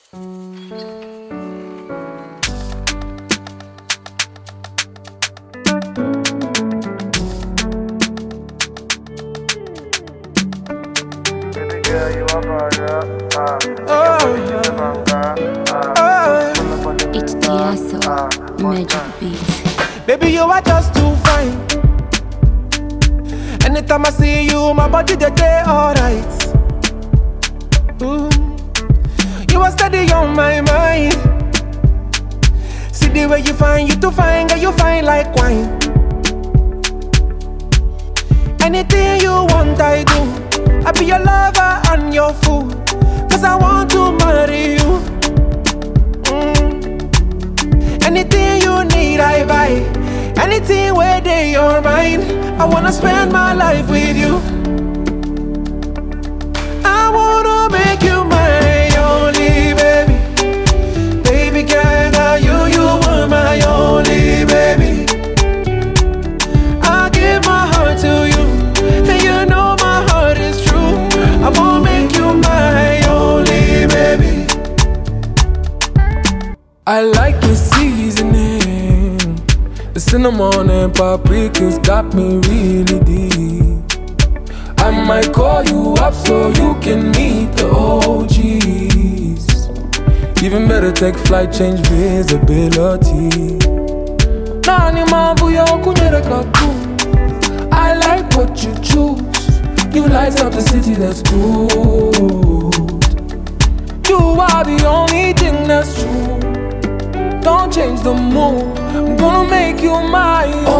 Girl, you are murder. It's Tiesto, Magic Beats. Baby, you are just too fine. Anytime I see you, my body they day alright. You are steady on my mind. See the way you find, you too fine, girl, you fine like wine. Anything you want, I do. I be your lover and your fool, 'cause I want to marry you. Anything you need, I buy. Anything where they are mine. I wanna spend my life with you. I wanna make you my only baby. Baby girl, now you are my only baby. I give my heart to you, and you know my heart is true. I wanna make you my only baby. I like your seasoning. The cinnamon and paprika's got me really deep. I might call you up so you can meet the OGs. Even better, take flight, change visibility. I like what you choose. You light up the city, that's good. You are the only thing that's true. Don't change the mood. I'm gonna make you my own.